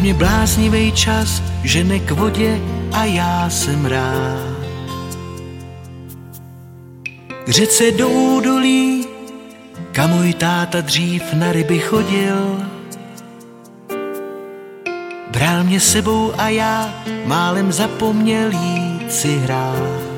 mě bláznivý čas žene k vodě a já jsem rád. K řece do údolí, kam můj táta dřív na ryby chodil. Bral mě sebou a já málem zapomněl jít si hrát.